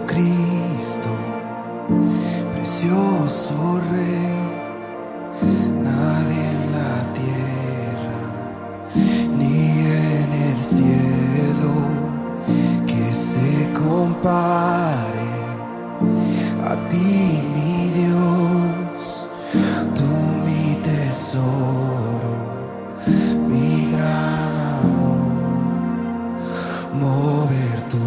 Jesucristo, precioso Rey, nadie en la tierra ni en el cielo que se compare a ti, mi Dios, tú mi tesoro, mi gran amor. Mover tu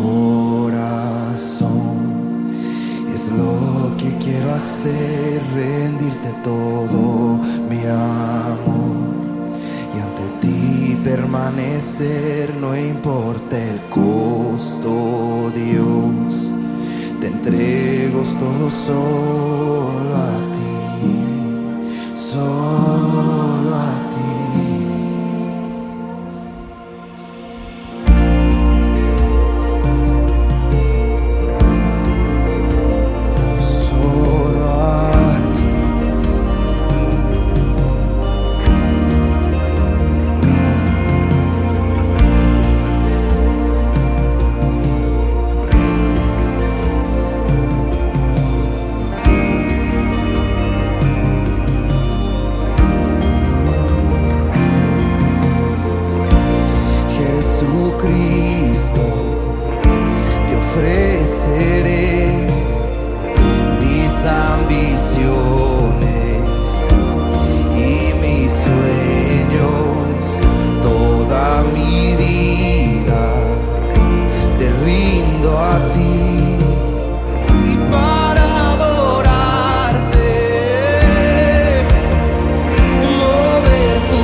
corazón es lo que quiero hacer, rendirte todo mi amor y ante ti permanecer, no importa el costo, Dios, te entrego todo solo a ti, solo a ti. Jesucristo, te ofreceré mis ambiciones y mis sueños, toda mi vida te rindo a ti. Y para adorarte, mover tu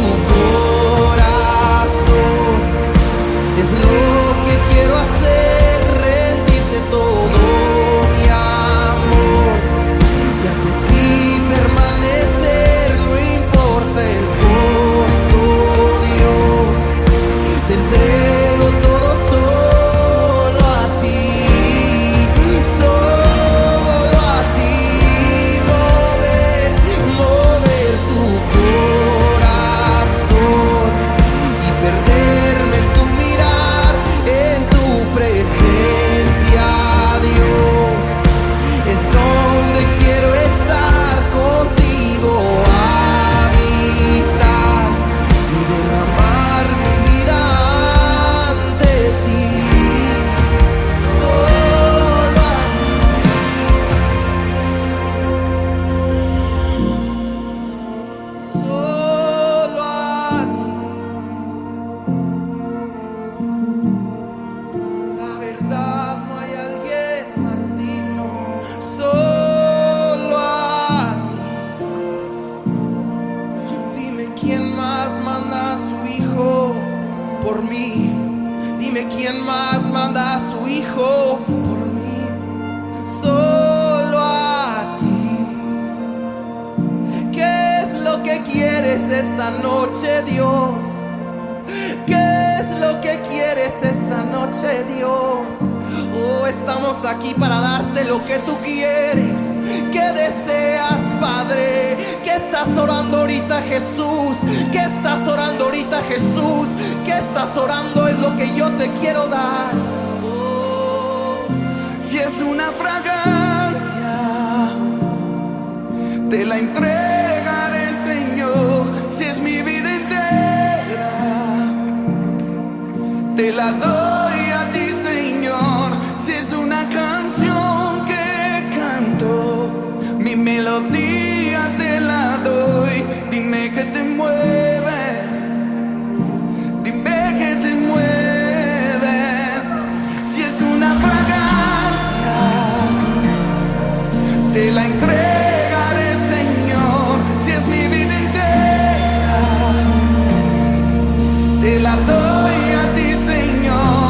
corazón es lo que quiero hacer, rendirte todo mi amor y ante ti permanecer, no importa el costo, Dios, te entrego todo solo a ti, solo a ti. Mover tu corazón y perderme en tu mirar, en tu presencia, Dios, es donde quiero estar contigo, habitar y derramar mi vida ante ti, solo a ti, solo a ti. La verdad, no hay alguien más digno, solo a ti. Dime quién más manda a su hijo por mí. Dime quién más manda a su hijo por mí, solo a ti. ¿Qué es lo que quieres esta noche, Dios? ¿Qué es lo que quieres esta noche, Dios? Oh, estamos aquí para darte lo que tú quieres. ¿Qué deseas, Padre? ¿Qué estás orando ahorita, Jesús? ¿Qué estás orando ahorita, Jesús? ¿Qué estás orando? Es lo que yo te quiero dar. Oh, Si es una fragancia, te la entregaré, Señor. Si es mi vida entera, te la doy a ti, Señor. Si es una canción que canto, mi melodía te la doy. Dime que te mueve, dime que te mueve. Si es una fragancia, te la entregaré, Señor. Si es mi vida entera, te la doy a ti, Señor.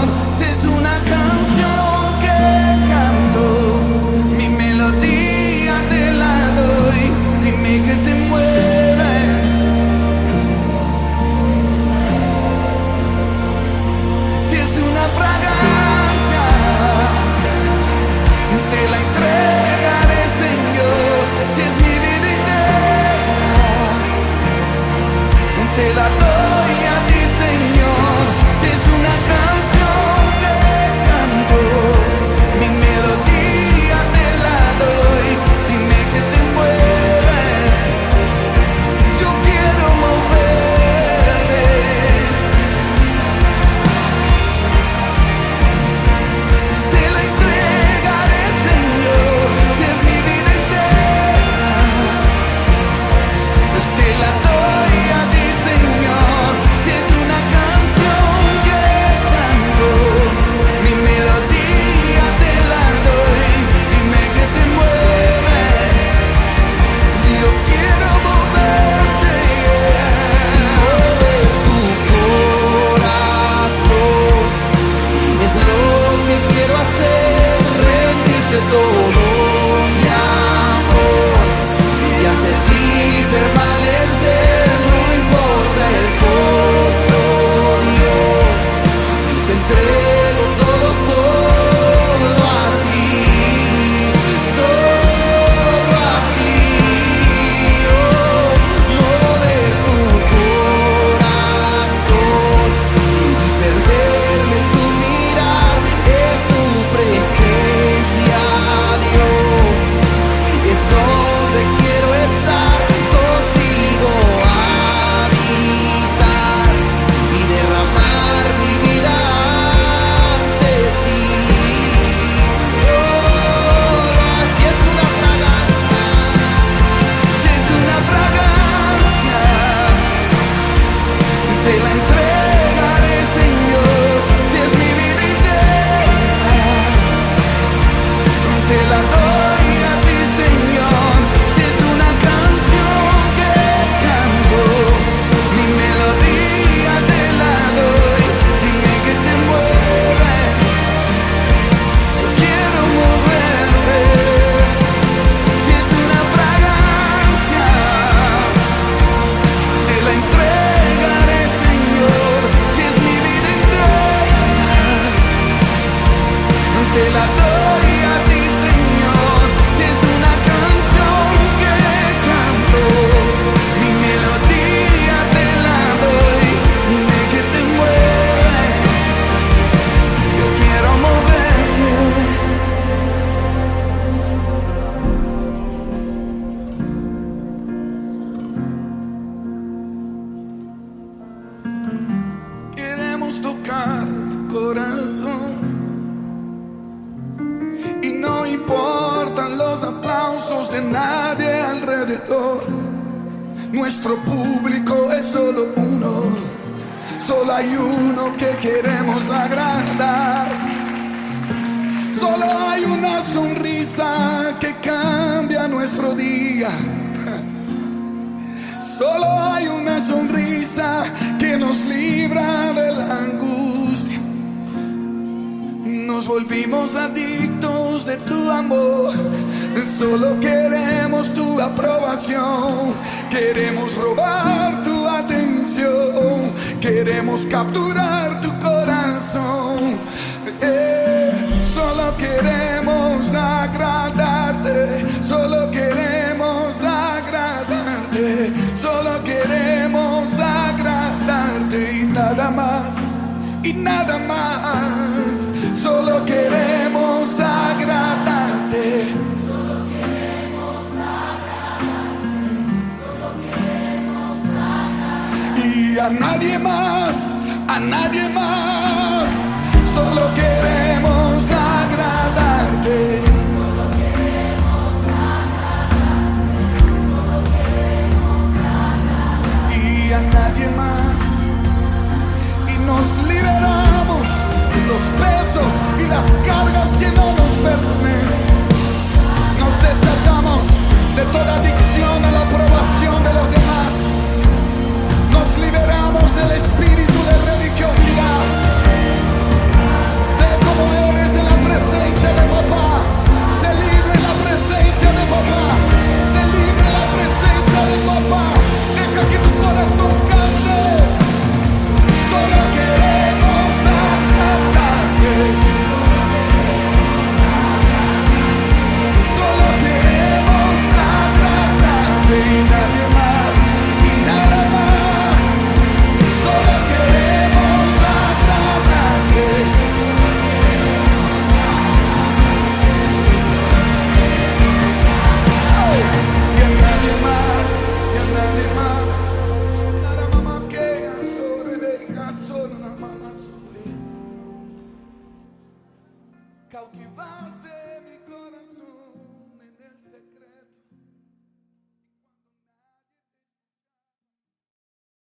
de nadie alrededor. Nuestro público es solo uno, solo hay uno que queremos agradar. Solo hay una sonrisa que cambia nuestro día. Solo hay una sonrisa que nos libra de la angustia. Nos volvimos adictos de tu amor. Solo queremos tu aprobación. Queremos robar tu atención. Queremos capturar tu corazón. Solo queremos agradarte. Solo queremos agradarte. Solo queremos agradarte y nada más. Y nada más. Solo queremos agradarte. Solo queremos agradarte. Solo queremos agradarte. Y a nadie más, a nadie más.